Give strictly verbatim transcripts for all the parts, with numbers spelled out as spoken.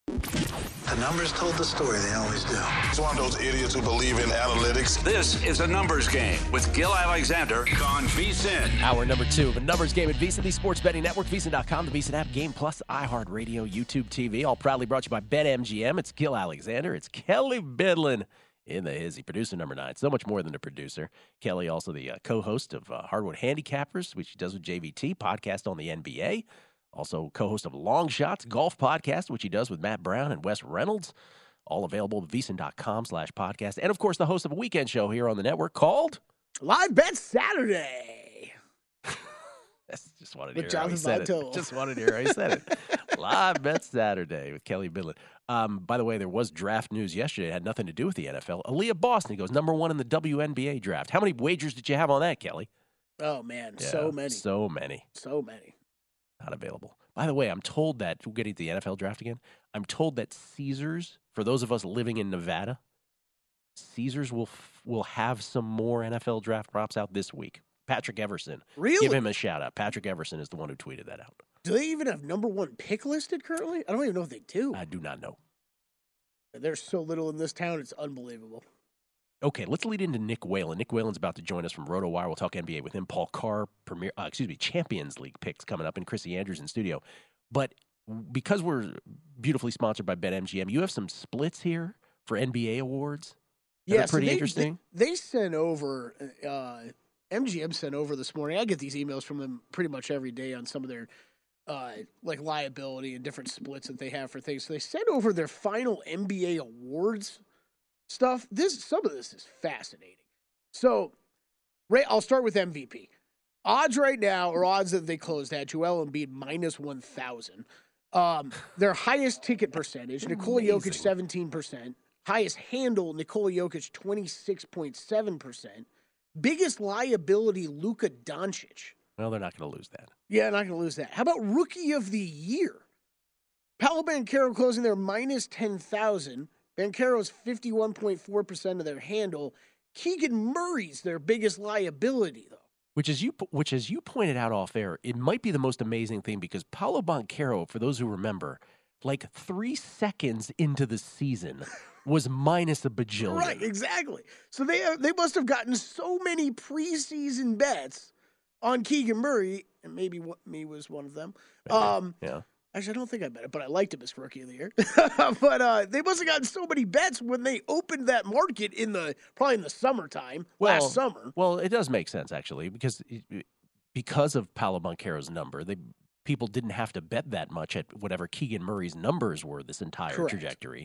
The numbers told the story, they always do. He's one of those idiots who believe in analytics. This is a numbers game with Gil Alexander on VSiN. Hour number two of a numbers game at VSiN, the Sports Betting Network, VSiN dot com, the VSiN app, Game Plus, iHeartRadio, YouTube T V, all proudly brought to you by BetMGM. It's Gil Alexander. It's Kelly Bidlin in the hizzy, producer number nine. So much more than a producer. Kelly, also the uh, co-host of uh, Hardwood Handicappers, which he does with J V T, podcast on the N B A. Also co-host of Long Shots Golf Podcast, which he does with Matt Brown and Wes Reynolds. All available at VSiN dot com slash podcast. And, of course, the host of a weekend show here on the network called Live Bet Saturday. That's just wanted With to hear how he said Jonathan it. Just wanted to hear how he said it. Live Bet Saturday with Kelly Bidlin. Um, by the way, there was draft news yesterday. It had nothing to do with the N F L. Aaliyah Boston goes number one in the W N B A draft. How many wagers did you have on that, Kelly? Oh, man, Yeah, so many. So many. So many. Not available. By the way, I'm told that, we're getting to the N F L draft again, I'm told that Caesars, for those of us living in Nevada, Caesars will f- will have some more N F L draft props out this week. Patrick Everson. Really? Give him a shout out. Patrick Everson is the one who tweeted that out. Do they even have number one pick listed currently? I don't even know if they do. I do not know. There's so little in this town, it's unbelievable. Okay, let's lead into Nick Whalen. Nick Whalen's about to join us from RotoWire. We'll talk N B A with him. Paul Carr, Premier, uh, excuse me, Champions League picks coming up, and Chrissy Andrews in studio. But because we're beautifully sponsored by BetMGM, you have some splits here for N B A awards. That Yeah, are pretty so they, interesting. They, they sent over, uh, M G M sent over this morning. I get these emails from them pretty much every day on some of their uh, like liability and different splits that they have for things. So they sent over their final N B A awards stuff. This some of this is fascinating. So, Ray, I'll start with M V P. Odds right now, or odds that they closed at, Joel Embiid minus one thousand. Um, their highest ticket percentage, Nikola Jokic seventeen percent. Highest handle, Nikola Jokic twenty-six point seven percent. Biggest liability, Luka Doncic. Well, they're not going to lose that. Yeah, not going to lose that. How about Rookie of the Year? Paolo Banchero closing their minus ten thousand. Banchero's fifty-one point four percent of their handle. Keegan Murray's their biggest liability, though. Which is you, which as you pointed out off air, it might be the most amazing thing because Paolo Banchero, for those who remember, like three seconds into the season, was minus a bajillion. Right, exactly. So they have, they must have gotten so many preseason bets on Keegan Murray, and maybe what, me was one of them. Maybe. Um, yeah. Actually, I don't think I bet it, but I liked him as Rookie of the Year. but uh, they must have gotten so many bets when they opened that market in the probably in the summertime, Well, last summer. Well, it does make sense actually because because of Paolo Banchero's number, they people didn't have to bet that much at whatever Keegan Murray's numbers were this entire Correct. trajectory.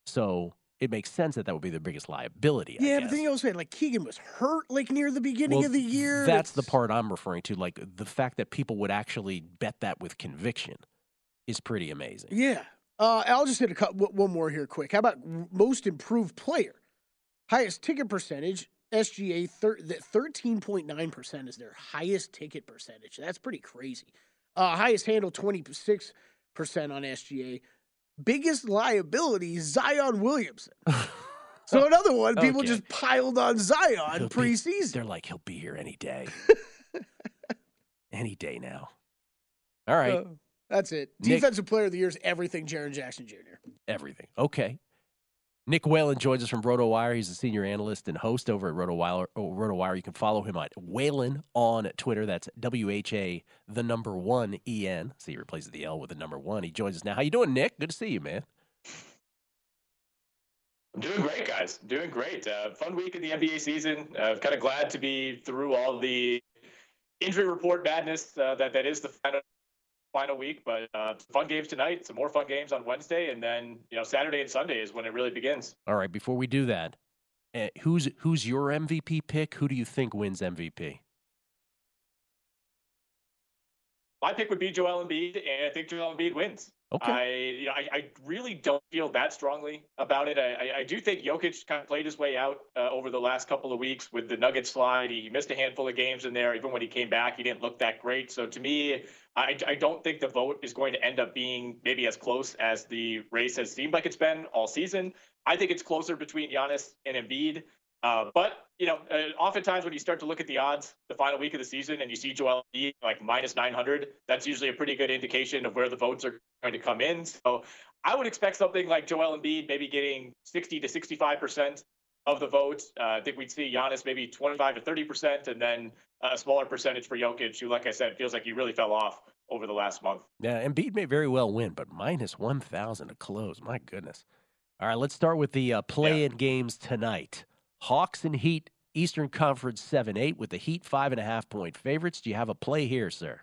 So it makes sense that that would be their biggest liability. I Yeah, guess. but then you also had like Keegan was hurt like near the beginning Well, of the year. That's the It's- part I'm referring to. Like the fact that people would actually bet that with conviction is pretty amazing. Yeah. Uh, I'll just hit a cut, one more here quick. How about most improved player? Highest ticket percentage, S G A, thirteen point nine percent is their highest ticket percentage. That's pretty crazy. Uh, highest handle, twenty-six percent on S G A. Biggest liability, Zion Williamson. So another one, people Okay. just piled on Zion He'll be- preseason. They're like, he'll be here any day. Any day now. All right. Uh, that's it. Nick- Defensive player of the year is everything Jaren Jackson Junior Everything. Okay. Nick Whalen joins us from RotoWire. He's a senior analyst and host over at RotoWire. Oh, RotoWire. You can follow him at Whalen on Twitter. That's W H A, the number one E N. See, he replaces the L with the number one. He joins us now. How you doing, Nick? Good to see you, man. I'm doing great, guys. Doing great. Uh, fun week in the N B A season. Uh, kind of glad to be through all the injury report madness uh, that that is the final final week. But uh, fun games tonight. Some more fun games on Wednesday, and then you know Saturday and Sunday is when it really begins. All right. Before we do that, uh, who's who's your M V P pick? Who do you think wins M V P? My pick would be Joel Embiid, and I think Joel Embiid wins. Okay. I, you know, I, I really don't feel that strongly about it. I, I, I do think Jokic kind of played his way out uh, over the last couple of weeks with the Nuggets slide. He missed a handful of games in there. Even when he came back, he didn't look that great. So to me, I, I don't think the vote is going to end up being maybe as close as the race has seemed like it's been all season. I think it's closer between Giannis and Embiid. Uh, but, you know, uh, oftentimes when you start to look at the odds the final week of the season and you see Joel Embiid like minus nine hundred, that's usually a pretty good indication of where the votes are going to come in. So I would expect something like Joel Embiid maybe getting sixty to sixty-five percent of the vote. Uh, I think we'd see Giannis maybe twenty-five to thirty percent, and then a smaller percentage for Jokic, who, like I said, feels like he really fell off over the last month. Yeah, Embiid may very well win, but minus one thousand to close. My goodness. All right, let's start with the uh, play-in yeah. games tonight. Hawks and Heat, Eastern Conference seven eight, with the Heat five and a half point favorites. Do you have a play here, sir?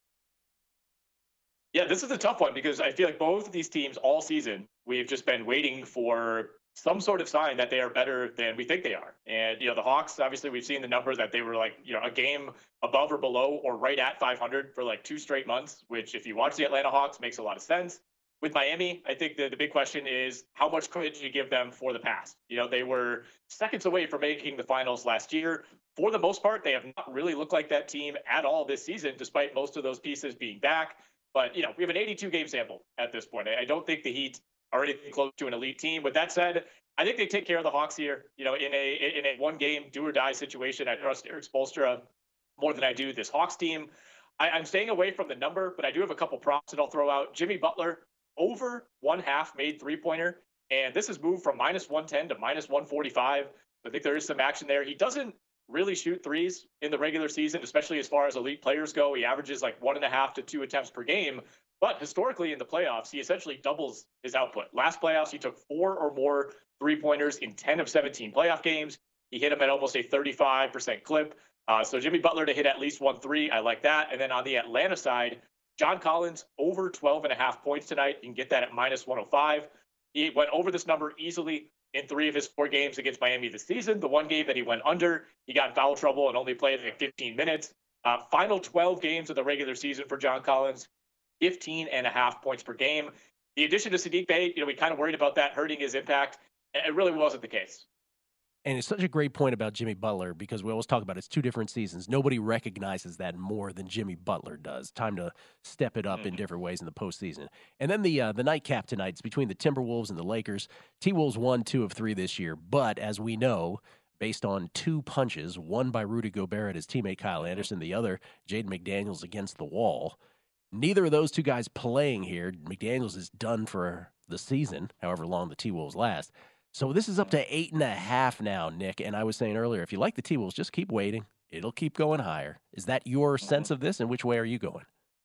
Yeah, this is a tough one because I feel like both of these teams all season, we've just been waiting for some sort of sign that they are better than we think they are. And, you know, the Hawks, obviously we've seen the number that they were like, you know, a game above or below or right at five hundred for like two straight months, which if you watch the Atlanta Hawks makes a lot of sense. With Miami, I think the, the big question is how much credit do you give them for the past? You know, they were seconds away from making the finals last year. For the most part, they have not really looked like that team at all this season, despite most of those pieces being back. But, you know, we have an eighty-two game sample at this point. I don't think the Heat are anything close to an elite team. With that said, I think they take care of the Hawks here. You know, in a in a one game do or die situation, I trust Eric Spoelstra more than I do this Hawks team. I, I'm staying away from the number, but I do have a couple props that I'll throw out. Jimmy Butler, over one half made three pointer, and this has moved from minus one ten to minus one forty-five. I think there is some action there. He doesn't really shoot threes in the regular season, especially as far as elite players go. He averages like one and a half to two attempts per game. But historically in the playoffs, he essentially doubles his output. Last playoffs, he took four or more three-pointers in ten of seventeen playoff games. He hit them at almost a thirty-five percent clip. Uh, so Jimmy Butler to hit at least one three, I like that. And then on the Atlanta side, John Collins over twelve and a half points tonight. You can get that at minus one oh five. He went over this number easily in three of his four games against Miami this season. The one game that he went under, he got in foul trouble and only played like fifteen minutes. Uh, final twelve games of the regular season for John Collins, fifteen and a half points per game. The addition to Saddiq Bey, you know, we kind of worried about that hurting his impact. It really wasn't the case. And it's such a great point about Jimmy Butler because we always talk about it's two different seasons. Nobody recognizes that more than Jimmy Butler does. Time to step it up mm-hmm. in different ways in the postseason. And then the uh, the nightcap tonight is between the Timberwolves and the Lakers. T-Wolves won two of three this year, but as we know, based on two punches, one by Rudy Gobert and his teammate Kyle Anderson, the other Jaden McDaniels against the wall. Neither of those two guys playing here. McDaniels is done for the season, however long the T-Wolves last. So this is up to eight and a half now, Nick. And I was saying earlier, if you like the T-Wolves, just keep waiting. It'll keep going higher. Is that your sense of this, and which way are you going?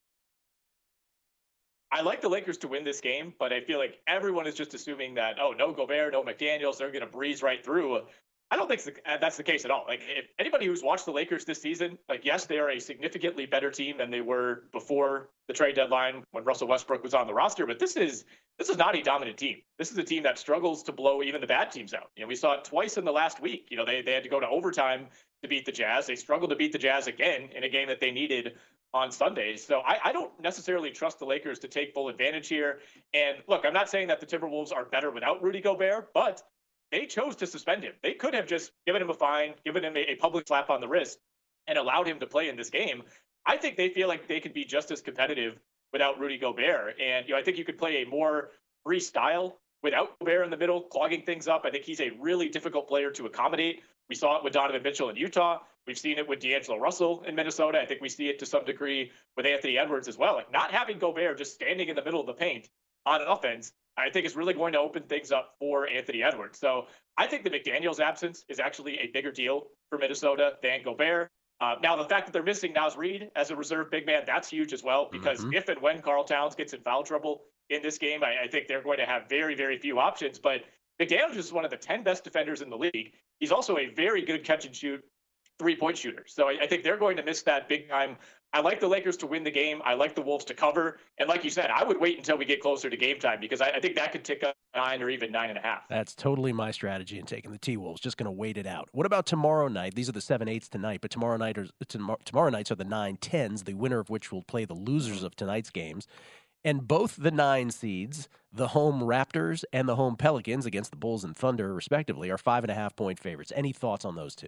I like the Lakers to win this game, but I feel like everyone is just assuming that, oh, no Gobert, no McDaniels, they're going to breeze right through. I don't think that's the case at all. Like, if anybody who's watched the Lakers this season, like, yes, they are a significantly better team than they were before the trade deadline when Russell Westbrook was on the roster. But this is this is not a dominant team. This is a team that struggles to blow even the bad teams out. You know, we saw it twice in the last week. You know, they they had to go to overtime to beat the Jazz. They struggled to beat the Jazz again in a game that they needed on Sundays. So I, I don't necessarily trust the Lakers to take full advantage here. And look, I'm not saying that the Timberwolves are better without Rudy Gobert, but they chose to suspend him. They could have just given him a fine, given him a, a public slap on the wrist, and allowed him to play in this game. I think they feel like they could be just as competitive without Rudy Gobert. And, you know, I think you could play a more free style without Gobert in the middle, clogging things up. I think he's a really difficult player to accommodate. We saw it with Donovan Mitchell in Utah. We've seen it with D'Angelo Russell in Minnesota. I think we see it to some degree with Anthony Edwards as well. Like, not having Gobert just standing in the middle of the paint on offense, I think is really going to open things up for Anthony Edwards. So I think the McDaniels absence is actually a bigger deal for Minnesota than Gobert. Uh, now, the fact that they're missing Naz Reid as a reserve big man, that's huge as well, because mm-hmm. if and when Karl Towns gets in foul trouble in this game, I, I think they're going to have very, very few options. But McDaniels is one of the ten best defenders in the league. He's also a very good catch and shoot three-point shooter. So I, I think they're going to miss that big time. I like the Lakers to win the game. I like the Wolves to cover. And like you said, I would wait until we get closer to game time because I, I think that could tick up nine or even nine and a half. That's totally my strategy in taking the T-Wolves. Just going to wait it out. What about tomorrow night? These are the seven eights tonight, but tomorrow night are, tomorrow nights are the nine tens, the winner of which will play the losers of tonight's games. And both the nine seeds, the home Raptors and the home Pelicans against the Bulls and Thunder, respectively, are five and a half point favorites. Any thoughts on those two?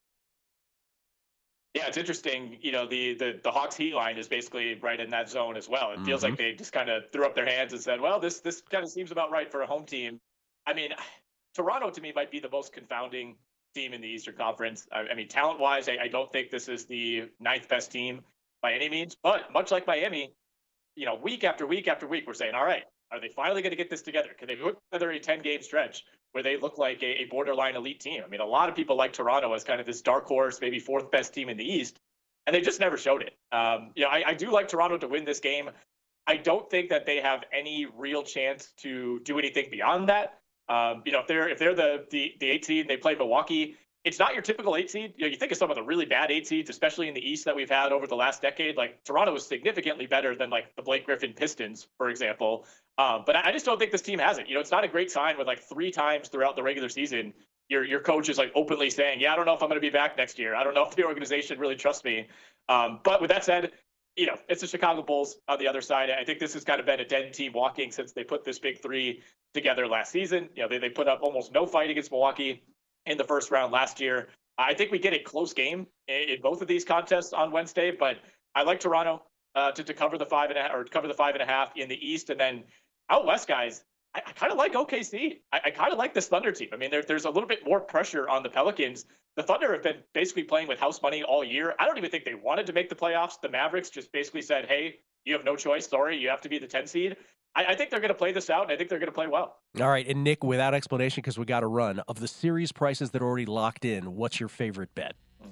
Yeah, it's interesting. You know, the the the Hawks Heat line is basically right in that zone as well. It mm-hmm. feels like they just kind of threw up their hands and said, well, this this kind of seems about right for a home team. I mean, Toronto to me might be the most confounding team in the Eastern Conference. I, I mean, talent-wise, I, I don't think this is the ninth best team by any means. But much like Miami, you know, week after week after week, we're saying, all right, Are they finally going to get this together? Can they put together a ten-game stretch where they look like a, a borderline elite team? I mean, a lot of people like Toronto as kind of this dark horse, maybe fourth best team in the East, and they just never showed it. Um, you know, I, I do like Toronto to win this game. I don't think that they have any real chance to do anything beyond that. Um, you know, if they're if they're the the, the eight seed and they play Milwaukee, it's not your typical eight seed. You know, you think of some of the really bad eight seeds, especially in the East that we've had over the last decade. Like Toronto is significantly better than like the Blake Griffin Pistons, for example. Um, but I just don't think this team has it. You know, it's not a great sign when like three times throughout the regular season, your your coach is like openly saying, "Yeah, I don't know if I'm going to be back next year. I don't know if the organization really trusts me." Um, but with that said, you know, it's the Chicago Bulls on the other side. I think this has kind of been a dead team walking since they put this big three together last season. You know, they they put up almost no fight against Milwaukee in the first round last year. I think we get a close game in, in both of these contests on Wednesday, but I like Toronto uh, to, to cover the five and a half or cover the five and a half in the East. And then out West, guys, I, I kind of like O K C. I, I kind of like this Thunder team. I mean, there, there's a little bit more pressure on the Pelicans. The Thunder have been basically playing with house money all year. I don't even think they wanted to make the playoffs. The Mavericks just basically said, hey, you have no choice. Sorry, you have to be the ten seed. I, I think they're going to play this out, and I think they're going to play well. All right, and Nick, without explanation, because we got to run, of the series prices that are already locked in, what's your favorite bet?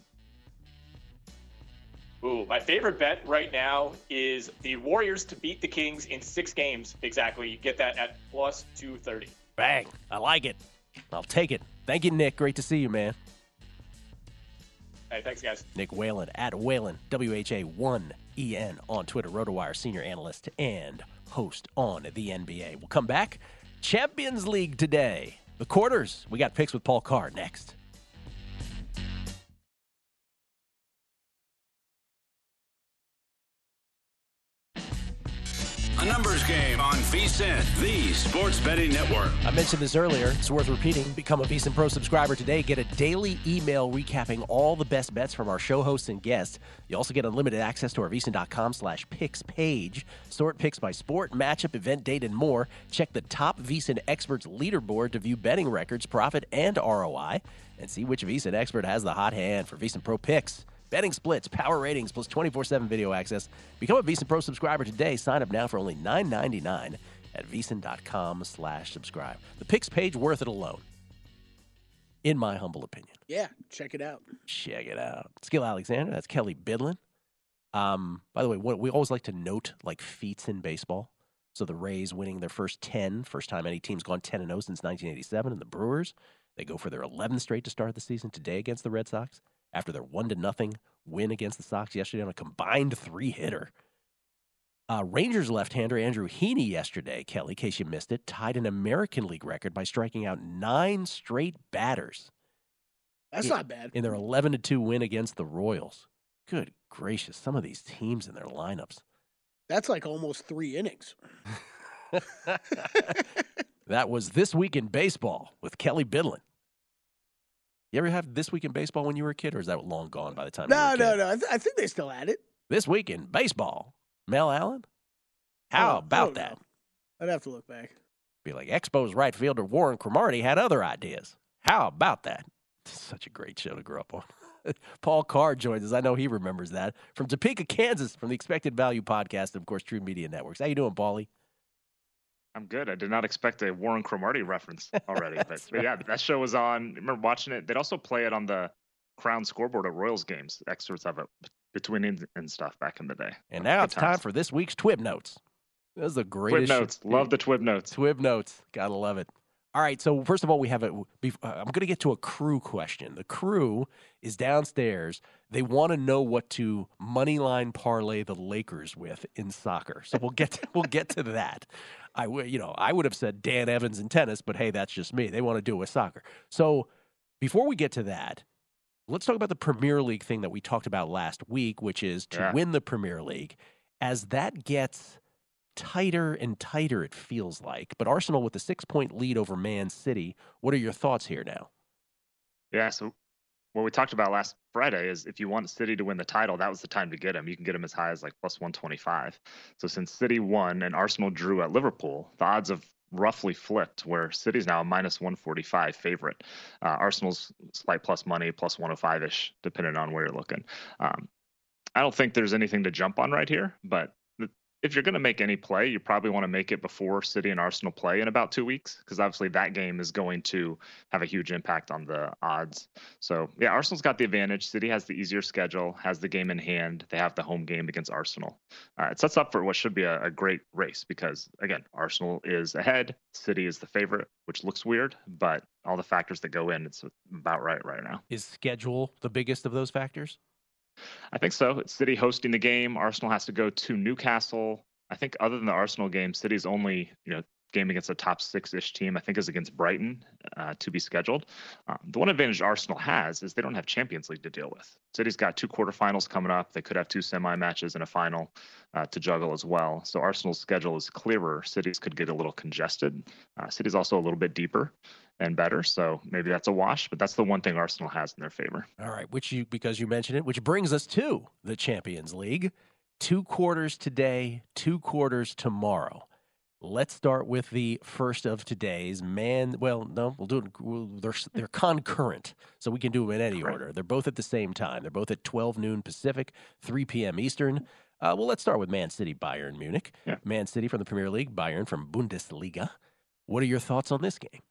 Ooh, my favorite bet right now is the Warriors to beat the Kings in six games exactly. You get that at plus two thirty. Bang. I like it. I'll take it. Thank you, Nick. Great to see you, man. Hey, thanks, guys. Nick Whalen at Whalen, W H A one E N on Twitter, RotoWire senior analyst and host on the N B A. We'll come back. Champions League today. The quarters. We got picks with Paul Carr next. A numbers game on VSiN, the sports betting network. I mentioned this earlier. It's worth repeating. Become a VSiN Pro subscriber today. Get a daily email recapping all the best bets from our show hosts and guests. You also get unlimited access to our VSiN.com slash picks page. Sort picks by sport, matchup, event date, and more. Check the top VSiN experts leaderboard to view betting records, profit, and R O I. And see which VSiN expert has the hot hand for VSiN Pro picks. Betting splits, power ratings, plus twenty-four seven video access. Become a VSiN Pro subscriber today. Sign up now for only nine ninety-nine at VSiN.com slash subscribe. The picks page worth it alone, in my humble opinion. Yeah, check it out. Check it out. Skill Alexander, that's Kelly Bidlin. Um, by the way, what, we always like to note like feats in baseball. So the Rays winning their first ten, first time any team's gone ten and oh since nineteen eighty-seven, and the Brewers, they go for their eleventh straight to start the season today against the Red Sox, after their one to nothing win against the Sox yesterday on a combined three-hitter. Uh, Rangers left-hander Andrew Heaney yesterday, Kelly, in case you missed it, tied an American League record by striking out nine straight batters. That's in, not bad. In their eleven to two win against the Royals. Good gracious, some of these teams in their lineups. That's like almost three innings. That was This Week in Baseball with Kelly Bidlin. You ever have This Week in Baseball when you were a kid, or is that long gone by the time No, you were a no, kid? no. I, th- I think they still had it. This Week in Baseball. Mel Allen? How Oh, about I don't that? know. I'd have to look back. Be like, Expos right fielder Warren Cromartie had other ideas. How about that? Such a great show to grow up on. Paul Carr joins us. I know he remembers that. From Topeka, Kansas, from the Expected Value Podcast, and of course, True Media Networks. How you doing, Paulie? I'm good. I did not expect a Warren Cromartie reference already. but, but yeah, that show was on. I remember watching it. They'd also play it on the Crown scoreboard at Royals games, excerpts of it between innings and stuff back in the day. And now Good it's times. time for this week's Twib Notes. This is the greatest. Twib Notes. Love the Twib Notes. Twib Notes. Gotta love it. All right, so first of all, we have a. I'm going to get to a crew question. The crew is downstairs. They want to know what to money line parlay the Lakers with in soccer. So we'll get to, we'll get to that. I would, you know, I would have said Dan Evans in tennis, but hey, that's just me. They want to do it with soccer. So before we get to that, let's talk about the Premier League thing that we talked about last week, which is to Yeah. win the Premier League. As that gets tighter and tighter, it feels like. But Arsenal with a six-point lead over Man City. What are your thoughts here now? Yeah. So what we talked about last Friday is if you want City to win the title, that was the time to get him. You can get him as high as like plus one twenty-five. So since City won and Arsenal drew at Liverpool, the odds have roughly flipped where City's now a minus one forty-five favorite. Uh, Arsenal's slight plus money, plus one oh five-ish, depending on where you're looking. Um, I don't think there's anything to jump on right here, but if you're going to make any play, you probably want to make it before City and Arsenal play in about two weeks, because obviously that game is going to have a huge impact on the odds. So, yeah, Arsenal's got the advantage. City has the easier schedule, has the game in hand. They have the home game against Arsenal. Uh, it sets up for what should be a, a great race because, again, Arsenal is ahead. City is the favorite, which looks weird, but all the factors that go in, it's about right right now. Is schedule the biggest of those factors? I think so. It's City hosting the game. Arsenal has to go to Newcastle. I think other than the Arsenal game, City's only you know game against a top six-ish team, I think, is against Brighton uh, to be scheduled. Um, the one advantage Arsenal has is they don't have Champions League to deal with. City's got two quarterfinals coming up. They could have two semi-matches and a final uh, to juggle as well. So Arsenal's schedule is clearer. City's could get a little congested. Uh, City's also a little bit deeper and better, so maybe that's a wash, but that's the one thing Arsenal has in their favor. All right, which you because you mentioned it, which brings us to the Champions League. Two quarters today, two quarters tomorrow. Let's start with the first of today's. Man, well, no, we'll do it. We'll, they're, they're concurrent, so we can do them in any order. They're both at the same time. They're both at twelve noon Pacific, three p.m. Eastern. Uh, well, let's start with Man City, Bayern Munich. Yeah. Man City from the Premier League, Bayern from Bundesliga. What are your thoughts on this game?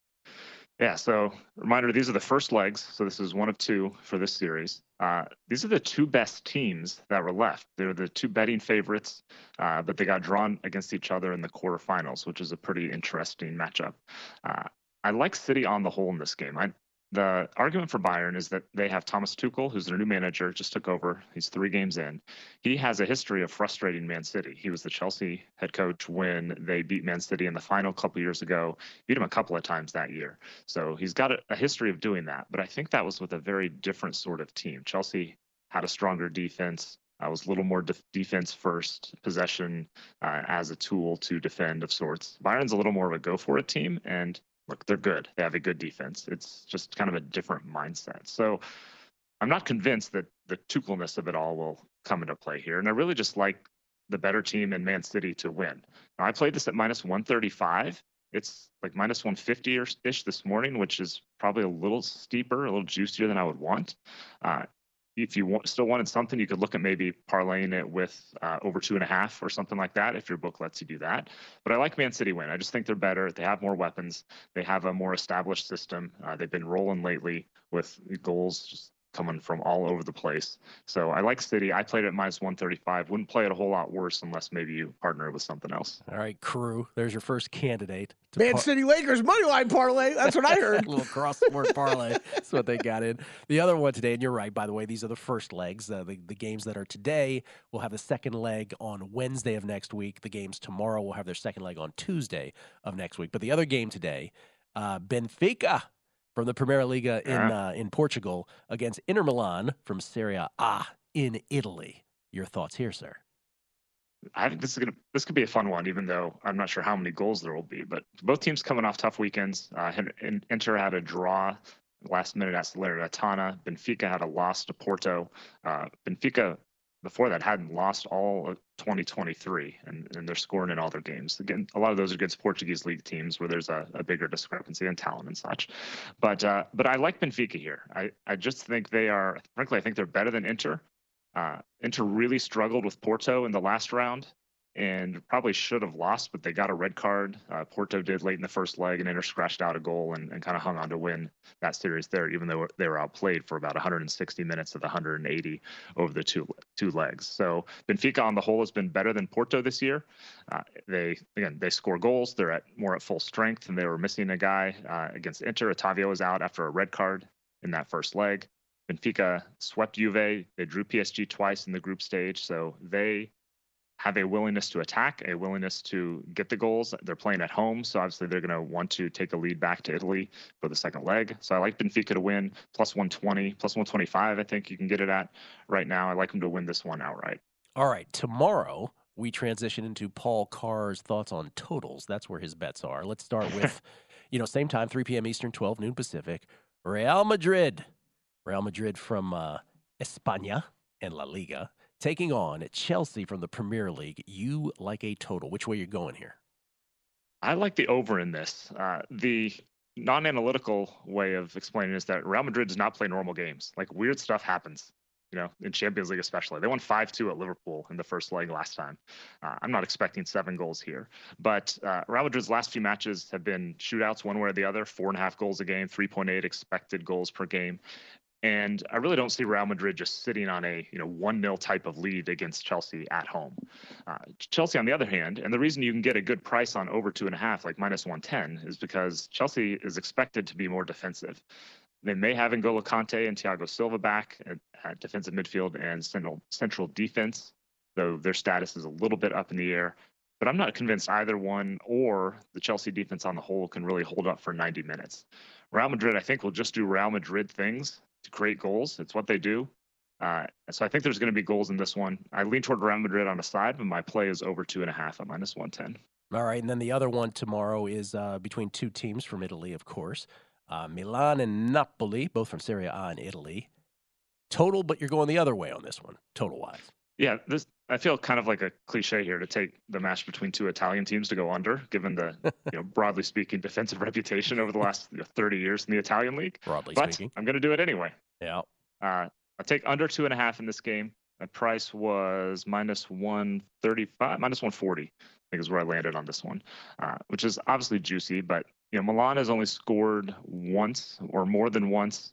Yeah, so reminder, these are the first legs. So this is one of two for this series. Uh, these are the two best teams that were left. They're the two betting favorites, uh, but they got drawn against each other in the quarterfinals, which is a pretty interesting matchup. Uh, I like City on the whole in this game. I, the argument for Bayern is that they have Thomas Tuchel, who's their new manager, just took over. He's three games in. He has a history of frustrating Man City. He was the Chelsea head coach when they beat Man City in the final a couple years ago, beat him a couple of times that year. So he's got a, a history of doing that. But I think that was with a very different sort of team. Chelsea had a stronger defense. I was a little more def- defense first, possession uh, as a tool to defend of sorts. Bayern's a little more of a go for it team, and look, they're good. They have a good defense. It's just kind of a different mindset. So I'm not convinced that the Tuchelness of it all will come into play here. And I really just like the better team in Man City to win. Now, I played this at minus one thirty-five. It's like minus one fifty-ish this morning, which is probably a little steeper, a little juicier than I would want. Uh, If you want, still wanted something, you could look at maybe parlaying it with uh, over two and a half or something like that if your book lets you do that. But I like Man City win. I just think they're better. They have more weapons. They have a more established system. Uh, they've been rolling lately with goals just coming from all over the place. So I like City. I played it at minus one thirty-five. Wouldn't play it a whole lot worse unless maybe you partner with something else. All right, crew. There's your first candidate. to Man par- City Lakers moneyline parlay. That's what I heard. A little cross-sport parlay. That's what they got in. The other one today, and you're right, by the way, these are the first legs. Uh, the, the games that are today will have the second leg on Wednesday of next week. The games tomorrow will have their second leg on Tuesday of next week. But the other game today, uh, Benfica from the Primera Liga in Yeah. uh, in Portugal against Inter Milan from Serie A in Italy. Your thoughts here, sir? I think this is gonna this could be a fun one, even though I'm not sure how many goals there will be. But both teams coming off tough weekends. Uh, Inter had a draw last minute at Salernitana. Benfica had a loss to Porto. Uh, Benfica before that hadn't lost all of twenty twenty-three, and, and they're scoring in all their games. Again, a lot of those are against Portuguese league teams where there's a, a bigger discrepancy in talent and such. But uh, but I like Benfica here. I, I just think they are, frankly, I think they're better than Inter. Uh, Inter really struggled with Porto in the last round and probably should have lost, but they got a red card. Uh, Porto did late in the first leg, and Inter scratched out a goal and, and kind of hung on to win that series there, even though they were outplayed for about one hundred sixty minutes of the one hundred eighty over the two two legs. So Benfica on the whole has been better than Porto this year. Uh, they again they score goals. They're at more at full strength, and they were missing a guy uh, against Inter. Otavio was out after a red card in that first leg. Benfica swept Juve. They drew P S G twice in the group stage, so they have a willingness to attack, a willingness to get the goals. They're playing at home, so obviously they're going to want to take a lead back to Italy for the second leg. So I like Benfica to win, plus one twenty, plus one twenty-five, I think you can get it at right now. I like them to win this one outright. All right, tomorrow we transition into Paul Carr's thoughts on totals. That's where his bets are. Let's start with, you know, same time, three p.m. Eastern, twelve noon Pacific. Real Madrid. Real Madrid from uh, España and La Liga, taking on Chelsea from the Premier League. You like a total. Which way you're going here? I like the over in this. Uh, the non-analytical way of explaining is that Real Madrid does not play normal games. Like, weird stuff happens. you know, in Champions League especially. They won five two at Liverpool in the first leg last time. Uh, I'm not expecting seven goals here. But uh, Real Madrid's last few matches have been shootouts one way or the other, four and a half goals a game, three point eight expected goals per game. And I really don't see Real Madrid just sitting on a, you know, one nil type of lead against Chelsea at home. Uh, Chelsea, on the other hand, and the reason you can get a good price on over two and a half, like minus one ten, is because Chelsea is expected to be more defensive. They may have N'Golo Kante and Thiago Silva back at, at defensive midfield and central central defense, though their status is a little bit up in the air. But I'm not convinced either one or the Chelsea defense on the whole can really hold up for ninety minutes. Real Madrid, I think, will just do Real Madrid things to create goals. It's what they do. Uh, so I think there's going to be goals in this one. I lean toward Real Madrid on the side, but my play is over two and a half at minus one ten. All right, and then the other one tomorrow is uh, between two teams from Italy, of course. Uh, Milan and Napoli, both from Serie A in Italy. Total, but you're going the other way on this one, total-wise. Yeah, this I feel kind of like a cliche here to take the match between two Italian teams to go under, given the, you know, broadly speaking, defensive reputation over the last you know, thirty years in the Italian league. Broadly but speaking. I'm going to do it anyway. Yeah. Uh, I'll take under two and a half in this game. My price was minus one thirty-five, minus one forty, I think is where I landed on this one, uh, which is obviously juicy. But, you know, Milan has only scored once or more than once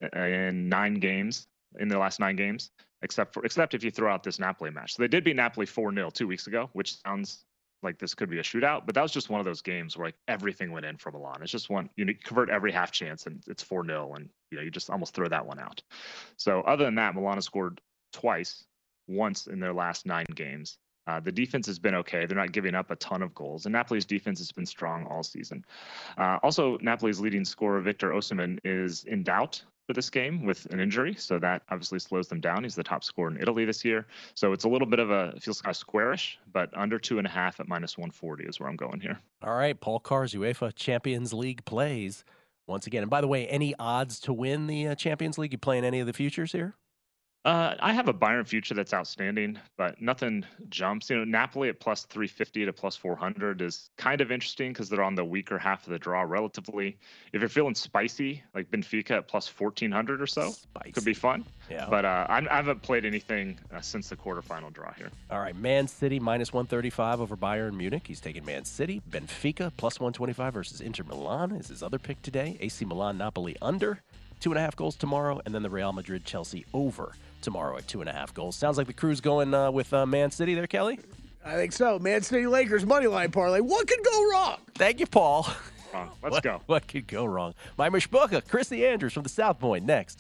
in nine games, in the last nine games, except for except if you throw out this Napoli match. So they did beat Napoli four nil two weeks ago, which sounds like this could be a shootout, but that was just one of those games where like everything went in for Milan. It's just one, you know, you convert every half chance and it's four nil, and you know, you just almost throw that one out. So other than that, Milan has scored twice, once in their last nine games. Uh, the defense has been okay. They're not giving up a ton of goals, and Napoli's defense has been strong all season. Uh, also, Napoli's leading scorer, Victor Osimhen, is in doubt for this game with an injury, so that obviously slows them down. He's the top scorer in Italy this year, so it's a little bit of a, it feels kind of squarish, but under two and a half at minus one forty is where I'm going here. All right, Paul Carr's UEFA Champions League plays once again. And by the way, any odds to win the uh, Champions League? You playing any of the futures here? Uh, I have a Bayern future that's outstanding, but nothing jumps. You know, Napoli at plus three fifty to plus four hundred is kind of interesting because they're on the weaker half of the draw relatively. If you're feeling spicy, like Benfica at plus fourteen hundred or so, Spicy. could be fun. Yeah. But uh, I'm, I haven't played anything uh, since the quarterfinal draw here. All right, Man City minus one thirty-five over Bayern Munich. He's taking Man City. Benfica plus one twenty-five versus Inter Milan is his other pick today. A C Milan, Napoli under. Two and a half goals tomorrow, and then the Real Madrid Chelsea over tomorrow at two and a half goals. Sounds like the crew's going uh, with uh, Man City there, Kelly? I think so. Man City Lakers money line parlay. What could go wrong? Thank you, Paul. Wrong. Let's what, go. What could go wrong? My Mishbucha, Chrissy Andrews from the South Point, next.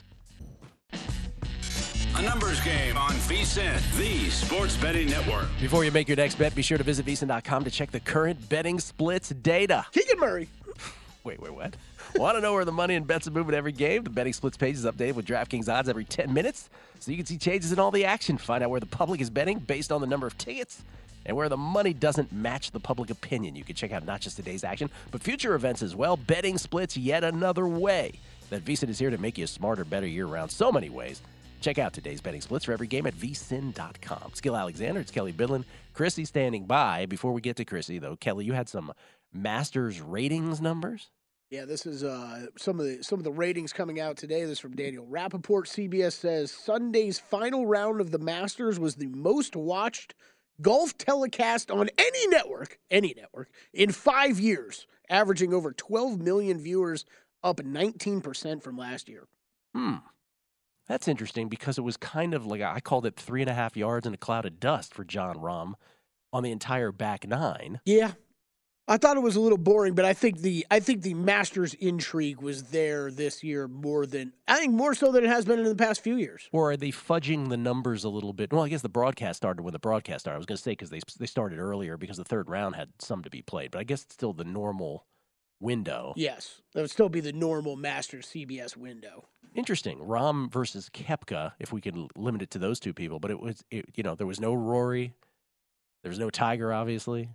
A numbers game on VSiN, the sports betting network. Before you make your next bet, be sure to visit V S I N dot com to check the current betting splits data. Keegan Murray. Wait, wait, what? Want to know where the money and bets are moving every game? The betting splits page is updated with DraftKings odds every ten minutes, so you can see changes in all the action. Find out where the public is betting based on the number of tickets and where the money doesn't match the public opinion. You can check out not just today's action, but future events as well. Betting splits yet another way that VSiN is here to make you a smarter, better year-round. So many ways. Check out today's betting splits for every game at V S I N dot com. It's Gil Alexander. It's Kelly Bidlin. Chrissy standing by. Before we get to Chrissy, though, Kelly, you had some Masters ratings numbers? Yeah, this is uh, some of the some of the ratings coming out today. This is from Daniel Rappaport. C B S says Sunday's final round of the Masters was the most watched golf telecast on any network, any network, in five years, averaging over twelve million viewers, up nineteen percent from last year. Hmm. That's interesting because it was kind of like, I called it three and a half yards in a cloud of dust for Jon Rahm on the entire back nine. Yeah. I thought it was a little boring, but I think the I think the Masters intrigue was there this year more than I think more so than it has been in the past few years. Or are they fudging the numbers a little bit? Well, I guess the broadcast started when the broadcast started. I was going to say because they they started earlier because the third round had some to be played, but I guess it's still the normal window. Yes, that would still be the normal Masters C B S window. Interesting. Rahm versus Koepka, if we could limit it to those two people, but it was it, you know there was no Rory, there was no Tiger, obviously.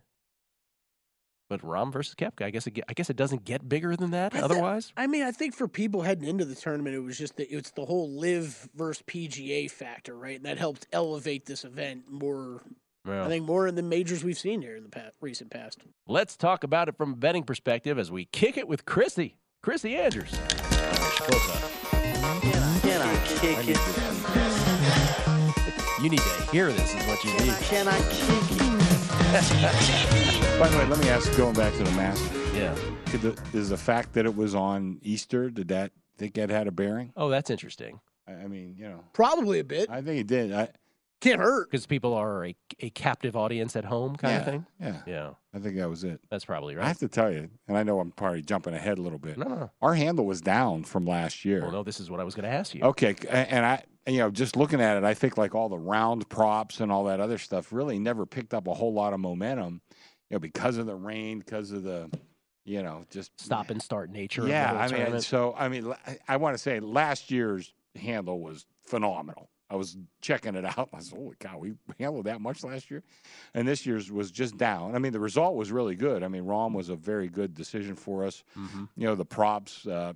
But Rahm versus Koepka, I guess it, I guess it doesn't get bigger than that. I otherwise, th- I mean, I think for people heading into the tournament, it was just the, it's the whole Live versus P G A factor, right? And that helped elevate this event more. Yeah. I think more in the majors we've seen here in the past, recent past. Let's talk about it from a betting perspective as we kick it with Chrissy, Chrissy Andrews. Can I, can I kick it? You need to hear this is what you need. Can I kick it? By the way, let me ask, going back to the Masters. Yeah. Did the, is the fact that it was on Easter, did that think that had a bearing? Oh, that's interesting. I, I mean, you know. Probably a bit. I think it did. I, Can't hurt. Because people are a, a captive audience at home kind yeah, of thing? Yeah. Yeah. I think that was it. That's probably I right. have to tell you, and I know I'm probably jumping ahead a little bit. No, no, no. Our handle was down from last year. Well, no, this is what I was going to ask you. Okay, and I, you know, just looking at it, I think like all the round props and all that other stuff really never picked up a whole lot of momentum, you know, because of the rain, because of the, you know, just Stop and start nature. Yeah, of the whole I mean, tournament. so I mean, I, I want to say last year's handle was phenomenal. I was checking it out. I said, holy cow, we handled that much last year. And this year's was just down. I mean, the result was really good. I mean, Rahm was a very good decision for us. Mm-hmm. You know, the props, uh,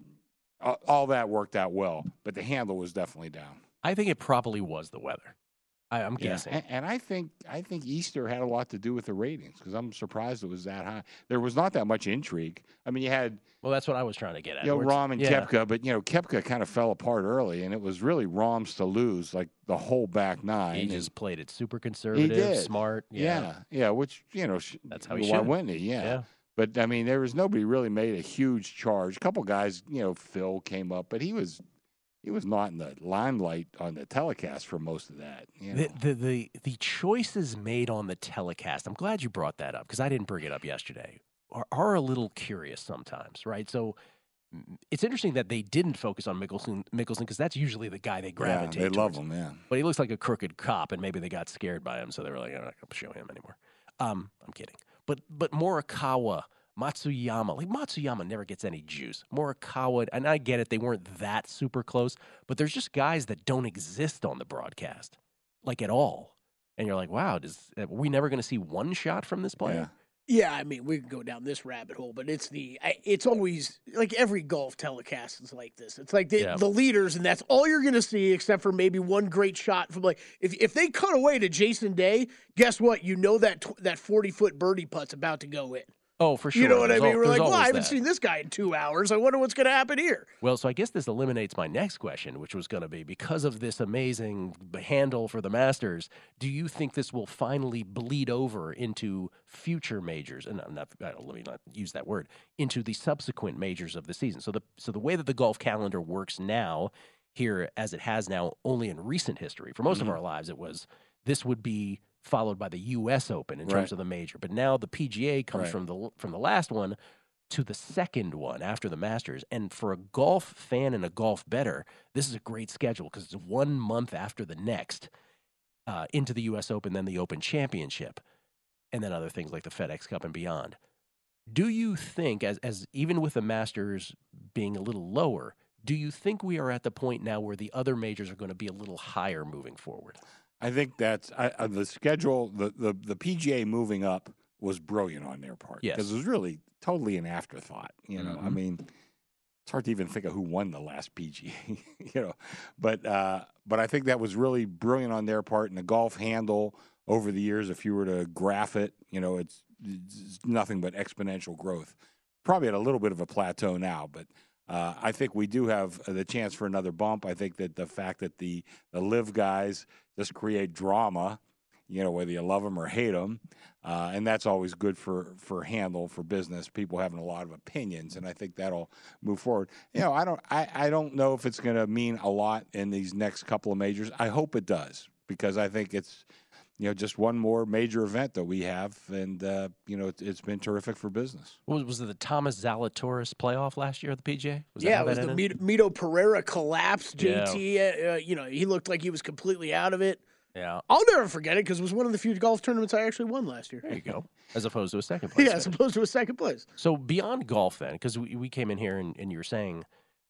all that worked out well. But the handle was definitely down. I think it probably was the weather. I, I'm Yeah. guessing. And, and I think I think Easter had a lot to do with the ratings because I'm surprised it was that high. There was not that much intrigue. I mean, you had Well, that's what I was trying to get at. you know Where it's- Rahm and yeah. Koepka, but you know Koepka kind of fell apart early, and it was really Rahm's to lose like the whole back nine. He and- just played it super conservative, did. smart. yeah. Yeah. yeah, which you know sh- That's how he why should. wouldn't he? Yeah. Yeah. But I mean, there was nobody really made a huge charge. A couple guys, you know, Phil came up, but he was he was not in the limelight on the telecast for most of that. You know? The, the the the choices made on the telecast. I'm glad you brought that up because I didn't bring it up yesterday. Are, are a little curious sometimes, right? So mm, it's interesting that they didn't focus on Mickelson Mickelson because that's usually the guy they yeah, gravitate. they love towards. him, yeah. But he looks like a crooked cop, and maybe they got scared by him, so they were like, "I'm not going to show him anymore." Um, I'm kidding. But but Morikawa, Matsuyama, like Matsuyama never gets any juice. Morikawa, and I get it, they weren't that super close, but there's just guys that don't exist on the broadcast, like at all. And you're like, wow, does are we never going to see one shot from this player? Yeah, I mean, we can go down this rabbit hole, but it's the I- it's always like every golf telecast is like this. It's like the, Yeah. the leaders, and that's all you're going to see, except for maybe one great shot from like if if they cut away to Jason Day, guess what? You know that tw- that forty foot birdie putt's about to go in. Oh, for sure. You know what There's I mean? al- We're there's like, well, I always haven't that. seen this guy in two hours. I wonder what's going to happen here. Well, so I guess this eliminates my next question, which was going to be because of this amazing handle for the Masters, do you think this will finally bleed over into future majors? And I'm not, I don't- let me not use that word, into the subsequent majors of the season. So the so the way that the golf calendar works now, here as it has now only in recent history, for most Mhm. of our lives, it was this would be followed by the U S Open in terms Right. of the major. But now the P G A comes Right. from the from the last one to the second one after the Masters. And for a golf fan and a golf bettor, this is a great schedule because it's one month after the next uh, into the U S Open, then the Open Championship, and then other things like the FedEx Cup and beyond. Do you think, as, as even with the Masters being a little lower, do you think we are at the point now where the other majors are going to be a little higher moving forward? I think that's I, uh, the schedule. The, the the P G A moving up was brilliant on their part Yes. because it was really totally an afterthought. You know, I Mhm. mean, it's hard to even think of who won the last P G A. You know, but uh, but I think that was really brilliant on their part. And the golf handle over the years, if you were to graph it, you know, it's, it's nothing but exponential growth. Probably at a little bit of a plateau now, but. Uh, I think we do have the chance for another bump. I think that the fact that the the live guys just create drama, you know, whether you love them or hate them, uh, and that's always good for for handle for business. People having a lot of opinions, and I think that'll move forward. You know, I don't I, I don't know if it's going to mean a lot in these next couple of majors. I hope it does because I think it's. You know, just one more major event that we have, and uh, you know, it, it's been terrific for business. Was, was it the Thomas Zalatoris playoff last year at the P G A? Was that yeah, how it was that the ended? Mito, Mito Pereira collapse. J Yeah. T, uh, uh, you know, he looked like he was completely out of it. Yeah, I'll never forget it because it was one of the few golf tournaments I actually won last year. there you go. As opposed to a second place. Yeah, as finish. opposed to a second place. So beyond golf, then, because we, we came in here and, and you were saying,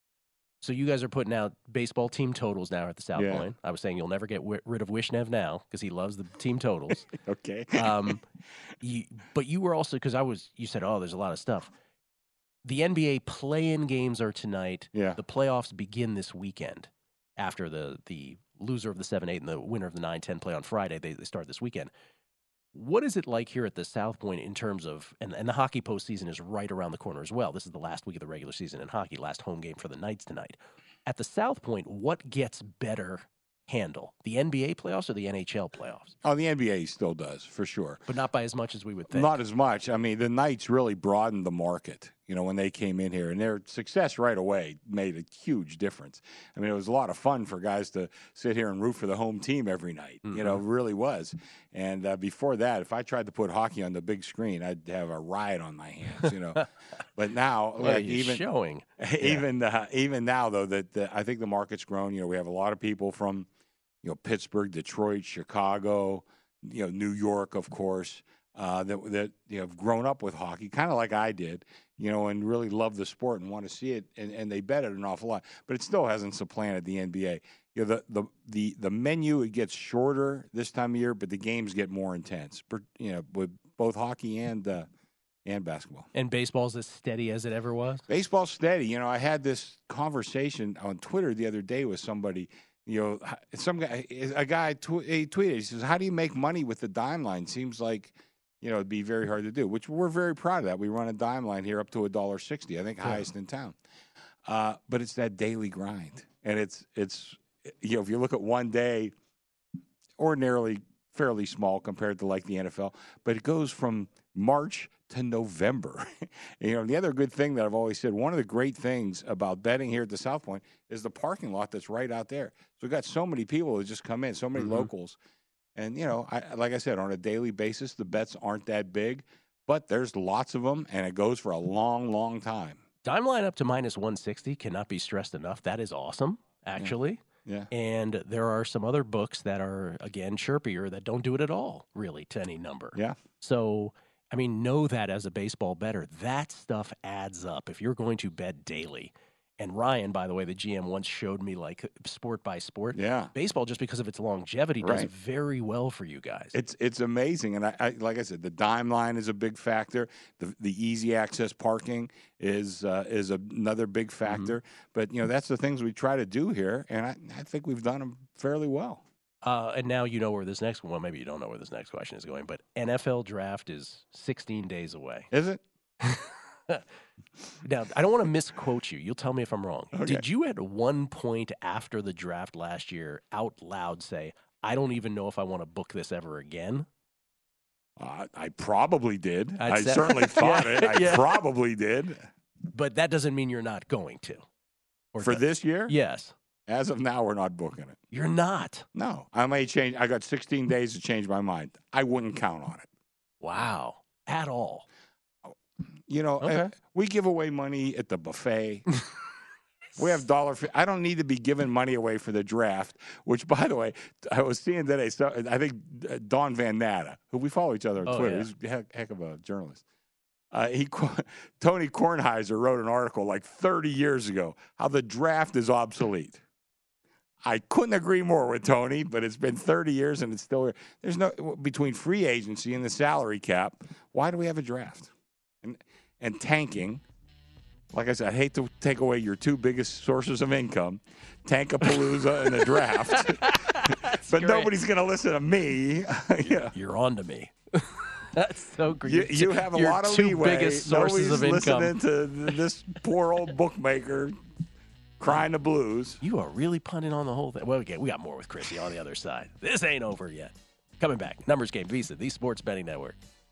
so you guys are putting out baseball team totals now at the South Yeah. Point. I was saying you'll never get wi- rid of Wishnev now because he loves the team totals. Okay. um, you, but you were also because I was. You said, "Oh, there's a lot of stuff." The N B A play-in games are tonight. Yeah. The playoffs begin this weekend. After the the loser of the seven eight and the winner of the nine ten play on Friday, they, they start this weekend. What is it like here at the South Point in terms of, and, and the hockey postseason is right around the corner as well. This is the last week of the regular season in hockey, last home game for the Knights tonight. At the South Point, what gets better handle? The N B A playoffs or the N H L playoffs? Oh, the N B A still does, for sure. But not by as much as we would think. Not as much. I mean, the Knights really broadened the market, you know, when they came in here. And their success right away made a huge difference. I mean, it was a lot of fun for guys to sit here and root for the home team every night. Mm-hmm. You know, it really was. And uh, before that, if I tried to put hockey on the big screen, I'd have a riot on my hands, you know. But now, well, like, even showing. even yeah. uh, even now, though, that the, I think the market's grown. You know, we have a lot of people from, you know, Pittsburgh, Detroit, Chicago, you know, New York, of course, uh, that that you know have grown up with hockey, kind of like I did, you know, and really love the sport and want to see it, and, and they bet it an awful lot. But it still hasn't supplanted the N B A. You know, the the the the menu, it gets shorter this time of year, but the games get more intense. You know, with both hockey and uh, and basketball. And baseball's as steady as it ever was? Baseball's steady. You know, I had this conversation on Twitter the other day with somebody. You know, some guy, a guy tw- he tweeted, he says, how do you make money with the dime line? Seems like, you know, it'd be very hard to do, which we're very proud of that. We run a dime line here up to a dollar sixty, I think, highest in town. Uh, but it's that daily grind. And it's, it's, you know, if you look at one day, ordinarily fairly small compared to like the N F L, but it goes from March to November. You know, the other good thing that I've always said, one of the great things about betting here at the South Point is the parking lot that's right out there. So we've got so many people that just come in, so many mm-hmm. locals. And, you know, I, like I said, on a daily basis, the bets aren't that big, but there's lots of them, and it goes for a long, long time. Dime line up to minus one sixty cannot be stressed enough. That is awesome, actually. Yeah. yeah. And there are some other books that are, again, chirpier that don't do it at all, really, to any number. Yeah. So, I mean, know that as a baseball bettor, that stuff adds up if you're going to bet daily. And Ryan, by the way, the G M once showed me, like, sport by sport. Yeah. Baseball, just because of its longevity, does right. very well for you guys. It's it's amazing. And, I, I like I said, the dime line is a big factor. The the easy access parking is uh, is another big factor. Mm-hmm. But, you know, that's the things we try to do here, and I, I think we've done them fairly well. Uh, and now you know where this next one, well, maybe you don't know where this next question is going, but N F L draft is sixteen days away. Is it? Now, I don't want to misquote you. You'll tell me if I'm wrong. Okay. Did you at one point after the draft last year out loud say, I don't even know if I want to book this ever again? Uh, I probably did. I'd I say- certainly thought Yeah, it. I yeah. probably did. But that doesn't mean you're not going to. Or For does- this year? Yes. As of now, we're not booking it. You're not. No. I may change. I got sixteen days to change my mind. I wouldn't count on it. Wow. At all. You know, Okay. uh, we give away money at the buffet. We have dollar. Fi- I don't need to be giving money away for the draft. Which, by the way, I was seeing today. So I think uh, Don Van Natta, who we follow each other on Oh, Twitter, yeah. he's a heck, heck of a journalist. Uh, he Tony Kornheiser wrote an article like thirty years ago how the draft is obsolete. I couldn't agree more with Tony, but it's been thirty years and it's still here. There's no between free agency and the salary cap. Why do we have a draft? And and tanking. Like I said, I hate to take away your two biggest sources of income, Tankapalooza and the draft. But great. nobody's going to listen to me. Yeah. You're on to me. That's so great. You, you have a Your lot of two leeway. biggest sources Nobody's of income. listening to this poor old bookmaker crying the blues. You are really punting on the whole thing. Well, okay, we got more with Chrissy on the other side. This ain't over yet. Coming back. Numbers Game, Visa, the Sports Betting Network.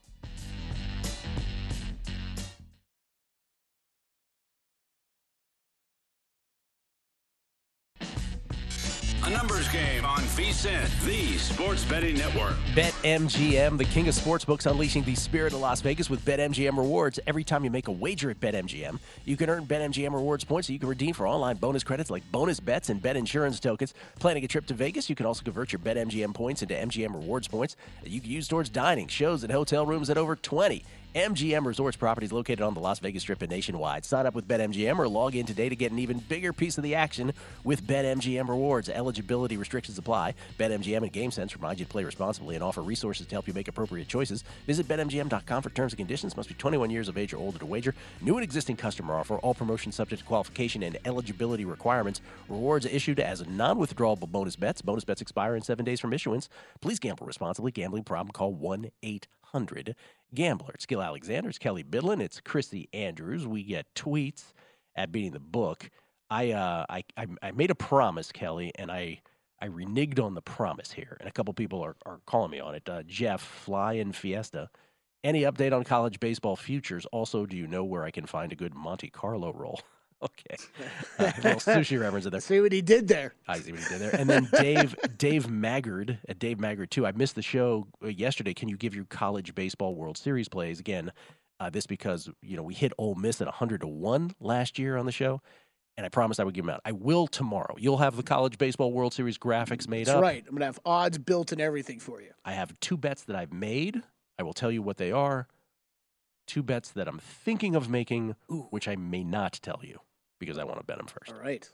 A numbers game on VSiN, the Sports Betting Network. BetMGM, the king of sportsbooks, unleashing the spirit of Las Vegas with BetMGM rewards. Every time you make a wager at BetMGM, you can earn BetMGM rewards points that you can redeem for online bonus credits like bonus bets and bet insurance tokens. Planning a trip to Vegas, you can also convert your BetMGM points into M G M rewards points that you can use towards dining, shows, and hotel rooms at over twenty M G M Resorts properties located on the Las Vegas Strip and nationwide. Sign up with BetMGM or log in today to get an even bigger piece of the action with BetMGM rewards. Eligibility restrictions apply. BetMGM and GameSense remind you to play responsibly and offer resources to help you make appropriate choices. Visit Bet M G M dot com for terms and conditions. Must be twenty-one years of age or older to wager. New and existing customer offer. All promotions subject to qualification and eligibility requirements. Rewards issued as non-withdrawable bonus bets. Bonus bets expire in seven days from issuance. Please gamble responsibly. Gambling problem? Call one eight hundred gambler. It's Gil Alexander. It's Kelly Bidlin. It's Christy Andrews. We get tweets at Beating the Book. I uh I I, I made a promise, Kelly, and I. I I reneged on the promise here, and a couple people are, are calling me on it. Uh, Jeff, Fly and Fiesta. Any update on college baseball futures? Also, do you know where I can find a good Monte Carlo roll? Okay. Uh, a little sushi reference in there. See what he did there. I see what he did there. And then Dave Dave Maggard, uh, Dave Maggard, too. I missed the show uh, yesterday. Can you give your college baseball World Series plays? Again, uh, this because, you know, we hit Ole Miss at one hundred to one last year on the show, and I promised I would give them out. I will tomorrow. You'll have the college baseball World Series graphics made That's up. right. I'm going to have odds built and everything for you. I have two bets that I've made. I will tell you what they are. Two bets that I'm thinking of making, Ooh. which I may not tell you because I want to bet them first. All right.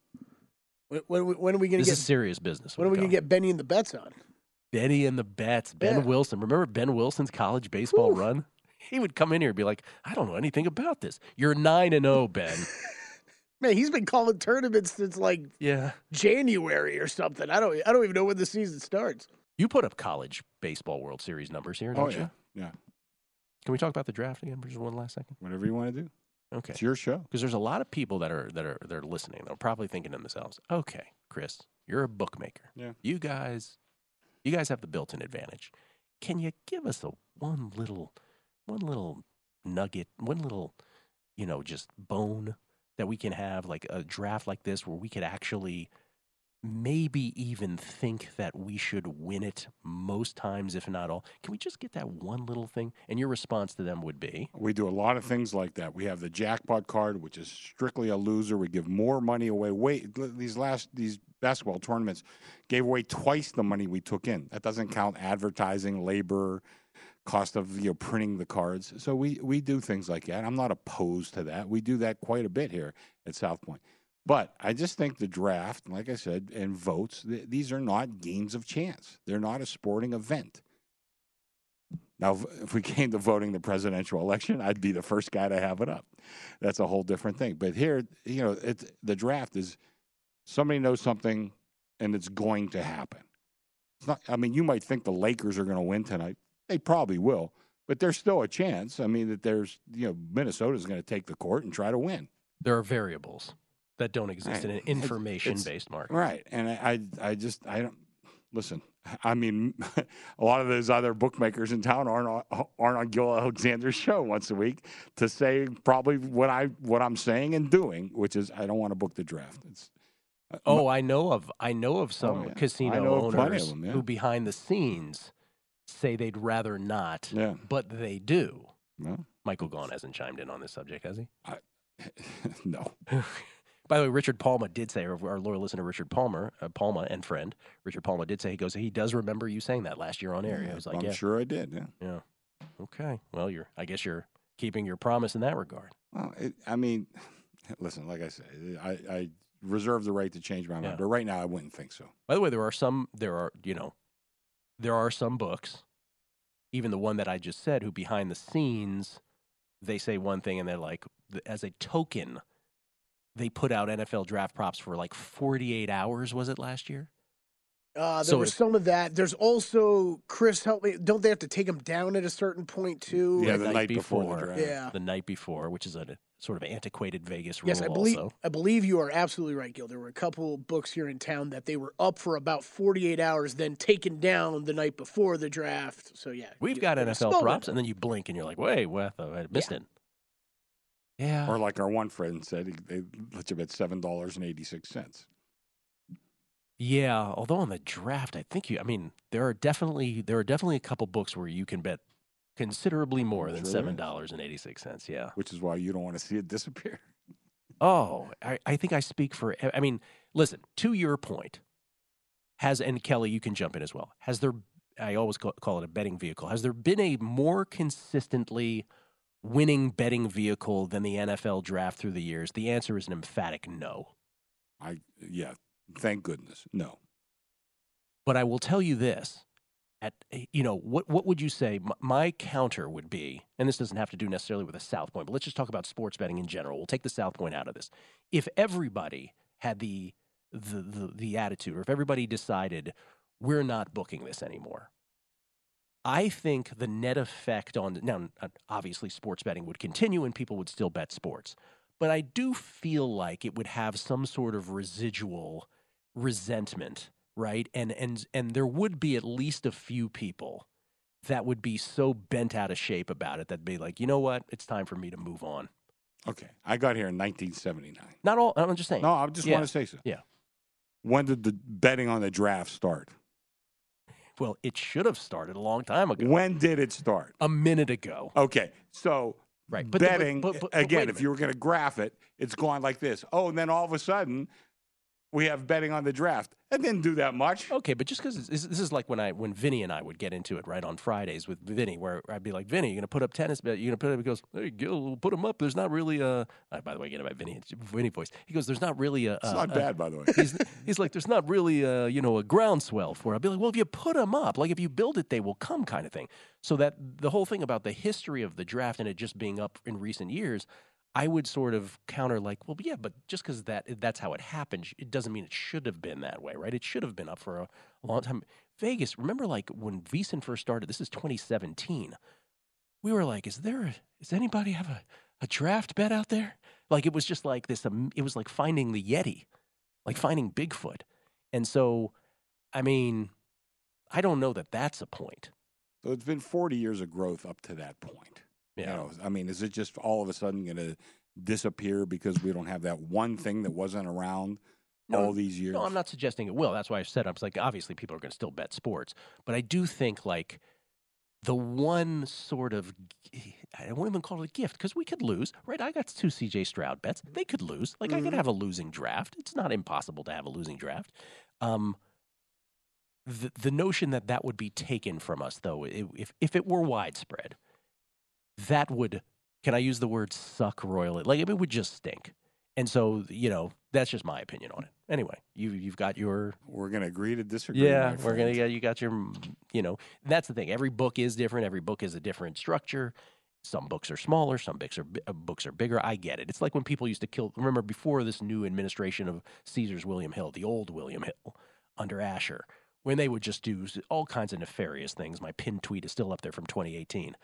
When, when, when are we going to This get is serious business. When are we going to get Benny and the bets on? Benny and the bets. Ben Yeah. Wilson. Remember Ben Wilson's college baseball Whew. run? He would come in here and be like, I don't know anything about this. You're nine and oh, Ben. Man, he's been calling tournaments since like Yeah. January or something. I don't I don't even know when the season starts. You put up college baseball World Series numbers here, don't Oh, you? yeah. Yeah. Can we talk about the draft again for just one last second? Whatever you want to do. Okay. It's your show. Because there's a lot of people that are that are they're listening. They're probably thinking to themselves, "Okay, Chris, you're a bookmaker. Yeah. You guys, you guys have the built-in advantage. Can you give us a one little, one little nugget, one little, you know, just bone that we can have, like a draft like this, where we could actually maybe even think that we should win it most times, if not all? Can we just get that one little thing?" And your response to them would be, We do a lot of things like that. We have the jackpot card, which is strictly a loser. We give more money away. Wait, these last these basketball tournaments gave away twice the money we took in. That doesn't count advertising, labor, cost of you know printing the cards. So we we do things like that. I'm not opposed to that. We do that quite a bit here at South Point. But I just think the draft, like I said, and votes, th- these are not games of chance. They're not a sporting event. Now, if- if we came to voting the presidential election, I'd be the first guy to have it up. That's a whole different thing. But here, you know, it's, the draft is somebody knows something, and it's going to happen. It's not. I mean, you might think the Lakers are going to win tonight. They probably will, but there's still a chance. I mean, that there's, you know, Minnesota's going to take the court and try to win. there are variables that don't exist Right. in an It's- information-based market. Right. And I, I, I just, I don't, listen, I mean, a lot of those other bookmakers in town aren't on, aren't on Gil Alexander's show once a week to say probably what, I, what I'm saying and doing, which is I don't want to book the draft. It's, uh, Oh, I know of I know of some Oh, yeah. I casino know of plenty owners of them, yeah. who behind the scenes say they'd rather not, yeah. but they do. Well, Michael Gaughan hasn't chimed in on this subject, has he? no. By the way, Richard Palma did say, our, our loyal listener Richard Palmer, uh, Palma and friend Richard Palma did say, he goes, he does remember you saying that last year on air. I was like, I'm yeah, sure I did. Yeah. yeah, okay. Well, you're, I guess you're keeping your promise in that regard. Well, it, I mean, listen, like I said, I, I reserve the right to change my mind, Yeah. but right now I wouldn't think so. By the way, there are some, there are, you know, there are some books, even the one that I just said, who behind the scenes, they say one thing and they're like, as a token, they put out N F L draft props for like forty-eight hours, was it last year? Uh, there So was if- some of that. There's also, Chris, help me. Don't they have to take him down at a certain point too? Yeah, the the night night before, before. the draft. Yeah. The night before, which is a sort of antiquated Vegas rule Yes, I believe also. I believe you are absolutely right, Gil. There were a couple books here in town that they were up for about forty-eight hours, then taken down the night before the draft. So yeah, We've you- got there's N a F L small props, window. and then you blink and you're like, wait, what? I missed Yeah. it. Yeah. Or like our one friend said, he- they let you bet seven dollars and eighty-six cents. Yeah, although on the draft, I think you. I mean, there are definitely there are definitely a couple books where you can bet considerably more than Sure seven is. dollars and eighty six cents. Yeah. Which is why you don't want to see it disappear. Oh, I, I think I speak for. I mean, listen. To your point, has and Kelly, you can jump in as well. Has there? I always call, call it a betting vehicle. Has there been a more consistently winning betting vehicle than the N F L draft through the years? The answer is an emphatic no. I yeah, thank goodness. No. But I will tell you this: at you know what what would you say? My, my counter would be, and this doesn't have to do necessarily with a South Point, but let's just talk about sports betting in general. We'll take the South Point out of this. If everybody had the the the, the attitude, or if everybody decided we're not booking this anymore, I think the net effect on now obviously sports betting would continue and people would still bet sports, but I do feel like it would have some sort of residual resentment right? And and and there would be at least a few people that would be so bent out of shape about it that'd be like, you know what, it's time for me to move on. Okay, I got here in nineteen seventy-nine. Not all. I'm just saying. No, I just yeah. want to say so. Yeah. When did the betting on the draft start? Well, it should have started a long time ago. When did it start? A minute ago. Okay, so right. but betting, the, but, but, but, again, but if you were going to graph it, it's going like this. Oh, and then all of a sudden, we have betting on the draft. It didn't do that much. Okay, but just because this is like when I when Vinny and I would get into it right on Fridays with Vinny, where I'd be like, Vinny, you're gonna put up tennis bet. You're gonna put it up. He goes, hey, Gil, we'll put them up. There's not really a. Uh, by the way, get my Vinny Vinny voice. He goes, there's not really a. It's uh, not uh, bad, by the way. He's, he's like, there's not really a you know a groundswell for it. I'd be like, well, if you put them up, like if you build it, they will come, kind of thing. So that the whole thing about the history of the draft and it just being up in recent years. I would sort of counter like, well, yeah, but just because that that's how it happened, it doesn't mean it should have been that way, right? It should have been up for a long time. Vegas, remember like when VSiN first started, this is twenty seventeen, we were like, is there, a, does anybody have a, a draft bet out there? Like it was just like this, um, it was like finding the Yeti, like finding Bigfoot. And so, I mean, I don't know that that's a point. So it's been forty years of growth up to that point. Yeah. You know, I mean, is it just all of a sudden going to disappear because we don't have that one thing that wasn't around no, all these years? No, I'm not suggesting it will. That's why I said I was like, obviously people are going to still bet sports, but I do think like the one sort of, I won't even call it a gift because we could lose, right? I got two C J Stroud bets. They could lose. Like mm-hmm. I could have a losing draft. It's not impossible to have a losing draft. Um, the the notion that that would be taken from us, though, if if it were widespread. That would, can I use the word suck royally? Like, it would just stink. And so, you know, that's just my opinion on it. Anyway, you, you've got your... We're going to agree to disagree. Yeah, we're going to get, you got your, you know, that's the thing. Every book is different. Every book is a different structure. Some books are smaller. Some books are, uh, books are bigger. I get it. It's like when people used to kill, remember before this new administration of Caesar's William Hill, the old William Hill under Asher, when they would just do all kinds of nefarious things. My pinned tweet is still up there from twenty eighteen.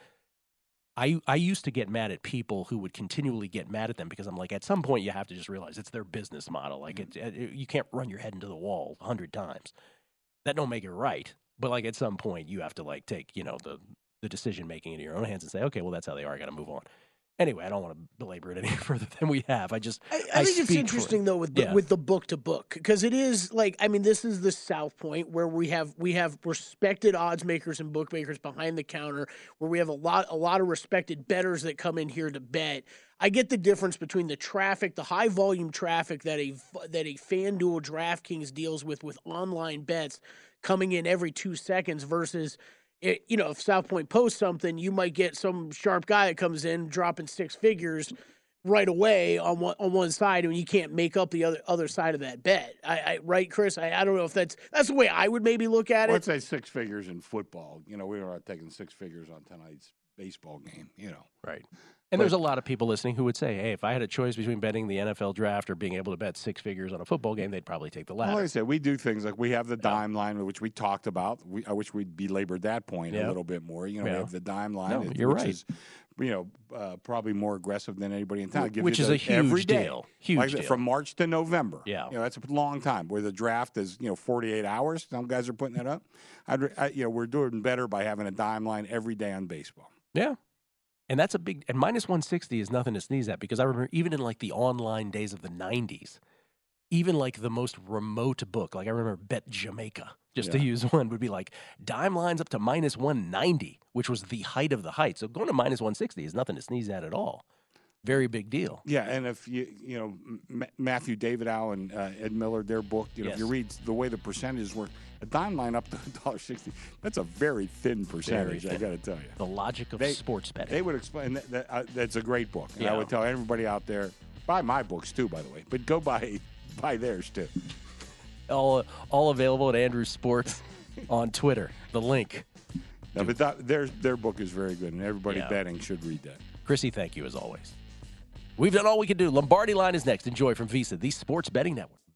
I, I used to get mad at people who would continually get mad at them because I'm like, at some point you have to just realize it's their business model. Like it, it, you can't run your head into the wall a hundred times. That don't make it right. But like at some point you have to like take, you know, the, the decision making into your own hands and say, okay, well that's how they are. I got to move on. Anyway, I don't want to belabor it any further than we have. I just I, I, I think it's interesting for, though with the, yeah. with the book to book because it is like I mean this is the South Point where we have we have respected odds makers and bookmakers behind the counter where we have a lot a lot of respected bettors that come in here to bet. I get the difference between the traffic, the high volume traffic that a that a FanDuel DraftKings deals with with online bets coming in every two seconds versus. It, you know, if South Point posts something, you might get some sharp guy that comes in dropping six figures right away on one on one side, and you can't make up the other other side of that bet. I, I right, Chris? I, I don't know if that's that's the way I would maybe look at it. Let's say six figures in football. You know, we were not taking six figures on tonight's baseball game. You know, right. And but, there's a lot of people listening who would say, hey, if I had a choice between betting the N F L draft or being able to bet six figures on a football game, they'd probably take the latter. Well, like I said, we do things like we have the dime line, which we talked about. We, I wish we'd belabored that point yeah. a little bit more. You know, yeah. we have the dime line, no, which you're right. is, you know, uh, probably more aggressive than anybody in town. Which is a huge every day, deal. Huge like, deal. From March to November. Yeah. You know, that's a long time where the draft is, you know, forty-eight hours. Some guys are putting that up. I'd, I, you know, we're doing better by having a dime line every day on baseball. Yeah. And that's a big, and minus one sixty is nothing to sneeze at because I remember even in like the online days of the nineties, even like the most remote book, like I remember Bet Jamaica, just yeah. to use one, would be like dime lines up to minus one ninety, which was the height of the height. So going to minus one sixty is nothing to sneeze at at all. Very big deal. Yeah, and if you, you know, M- Matthew David Allen, uh, Ed Miller, their book, you know, yes. if you read the way the percentages work, a dime line up to one dollar sixty, that's a very thin percentage, very thin. I got to tell you. The logic of they, sports betting. They would explain that, that uh, that's a great book. And yeah. I would tell everybody out there, buy my books too, by the way, but go buy, buy theirs too. All, all available at Andrew Sports on Twitter. The link. No, but that, their, their book is very good, and everybody yeah. betting should read that. Chrissy, thank you as always. We've done all we can do. Lombardi Line is next. Enjoy from Visa, the Sports Betting Network.